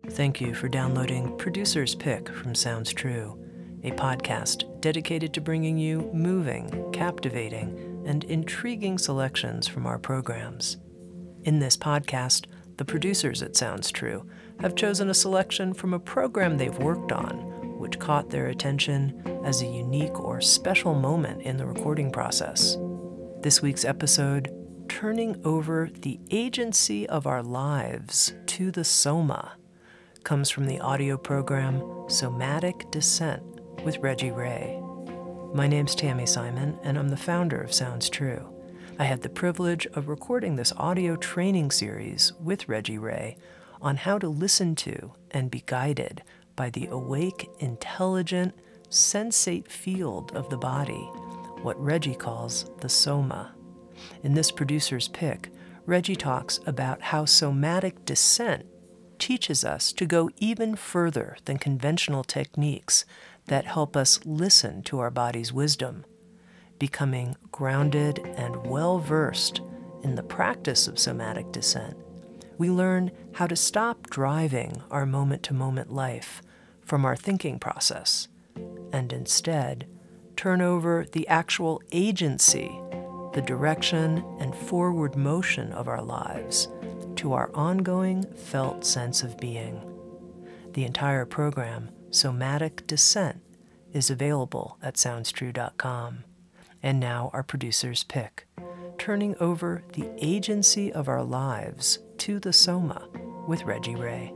Thank you for downloading Producer's Pick from Sounds True, a podcast dedicated to bringing you moving, captivating, and intriguing selections from our programs. In this podcast, the producers at Sounds True have chosen a selection from a program they've worked on, which caught their attention as a unique or special moment in the recording process. This week's episode, Turning Over the Agency of Our Lives to the Soma, comes from the audio program Somatic Descent with Reggie Ray. My name's Tammy Simon, and I'm the founder of Sounds True. I had the privilege of recording this audio training series with Reggie Ray on how to listen to and be guided by the awake, intelligent, sensate field of the body, what Reggie calls the Soma. In this producer's pick, Reggie talks about how somatic descent teaches us to go even further than conventional techniques that help us listen to our body's wisdom. Becoming grounded and well-versed in the practice of somatic descent, we learn how to stop driving our moment-to-moment life from our thinking process and instead turn over the actual agency, the direction and forward motion of our lives to our ongoing felt sense of being. The entire program, Somatic Descent, is available at SoundsTrue.com. And now our producer's pick, Turning Over the Agency of Our Lives to the Soma with Reggie Ray.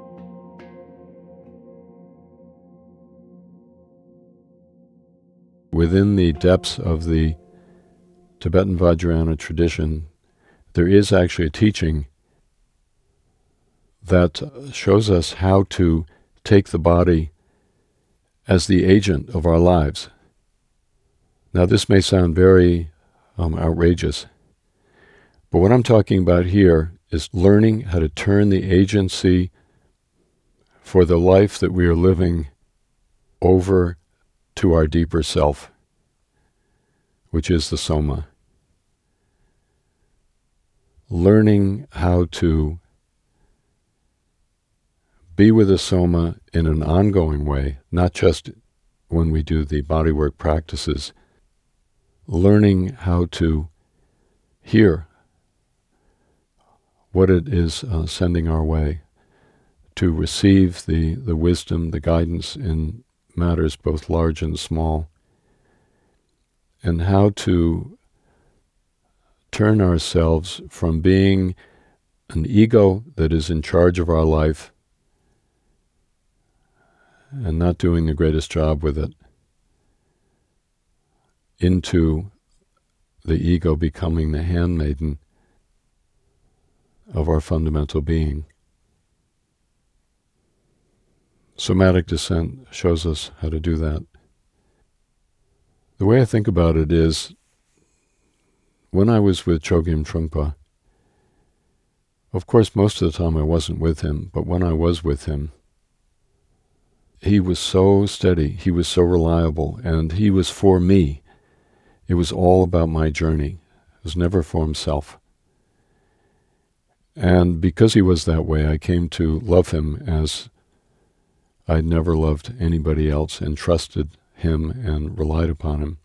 Within the depths of the Tibetan Vajrayana tradition, there is actually a teaching that shows us how to take the body as the agent of our lives. Now, this may sound very outrageous, but what I'm talking about here is learning how to turn the agency for the life that we are living over to our deeper self, which is the Soma. Learning how to be with the Soma in an ongoing way, not just when we do the bodywork practices. Learning how to hear what it is sending our way, to receive the wisdom, the guidance in matters both large and small, and how to turn ourselves from being an ego that is in charge of our life and not doing the greatest job with it, into the ego becoming the handmaiden of our fundamental being. Somatic descent shows us how to do that. The way I think about it is, when I was with Chogyam Trungpa, of course most of the time I wasn't with him, but when I was with him, he was so steady, he was so reliable, and he was for me. It was all about my journey. It was never for himself. And because he was that way, I came to love him as I'd never loved anybody else, and trusted him and relied upon him.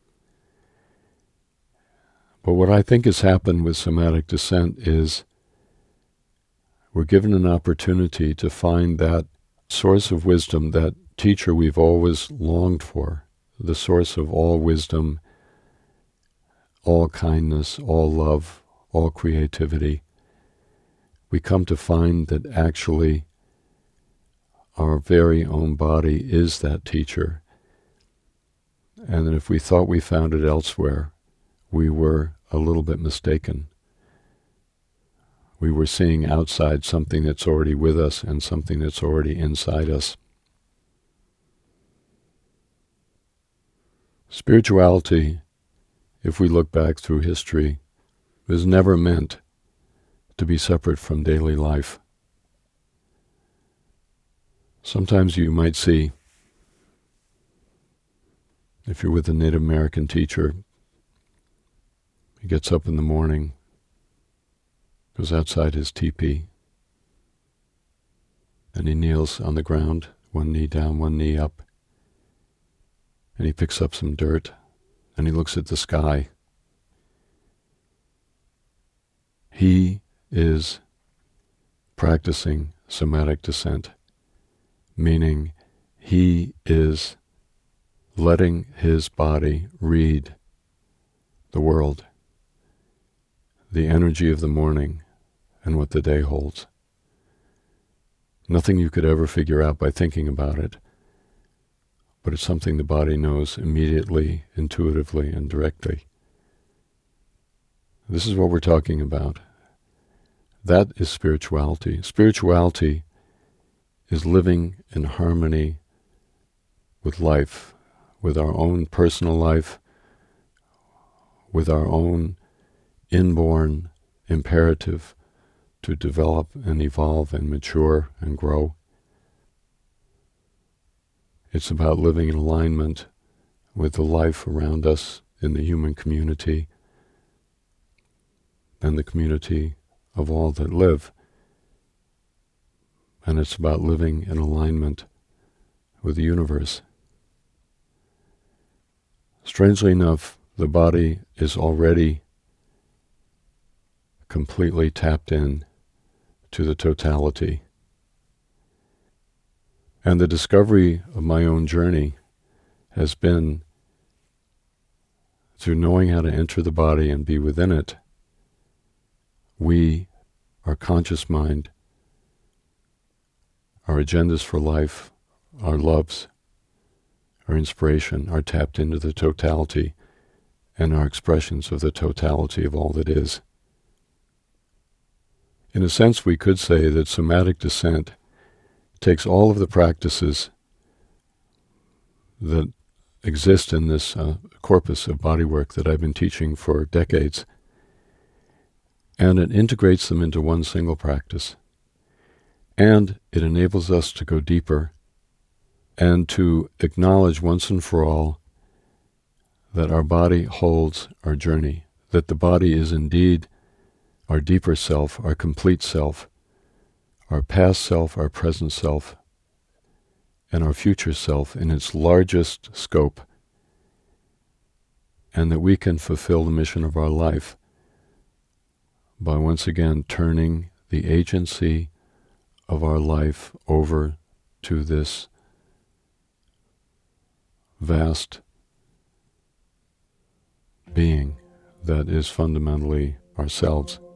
But what I think has happened with somatic descent is we're given an opportunity to find that source of wisdom, that teacher we've always longed for, the source of all wisdom, all kindness, all love, all creativity. We come to find that actually our very own body is that teacher, and that if we thought we found it elsewhere, we were a little bit mistaken. We were seeing outside something that's already with us and something that's already inside us. Spirituality, if we look back through history, was never meant to be separate from daily life. Sometimes you might see, if you're with a Native American teacher, he gets up in the morning, goes outside his teepee, And he kneels on the ground, one knee down, one knee up. And he picks up some dirt, and he looks at the sky. He is practicing somatic descent, meaning he is letting his body read the world, the energy of the morning, and what the day holds. Nothing you could ever figure out by thinking about it, but it's something the body knows immediately, intuitively, and directly. This is what we're talking about. That is spirituality. Spirituality is living in harmony with life, with our own personal life, with our own inborn imperative to develop and evolve and mature and grow. It's about living in alignment with the life around us in the human community and the community of all that live. And it's about living in alignment with the universe. Strangely enough, the body is already completely tapped in to the totality. And the discovery of my own journey has been through knowing how to enter the body and be within it. We, our conscious mind, our agendas for life, our loves, our inspiration are tapped into the totality and our expressions of the totality of all that is. In a sense, we could say that somatic descent takes all of the practices that exist in this corpus of bodywork that I've been teaching for decades, and it integrates them into one single practice. And it enables us to go deeper and to acknowledge once and for all that our body holds our journey, that the body is indeed our deeper self, our complete self, our past self, our present self, and our future self in its largest scope, and that we can fulfill the mission of our life by once again turning the agency of our life over to this vast being that is fundamentally ourselves.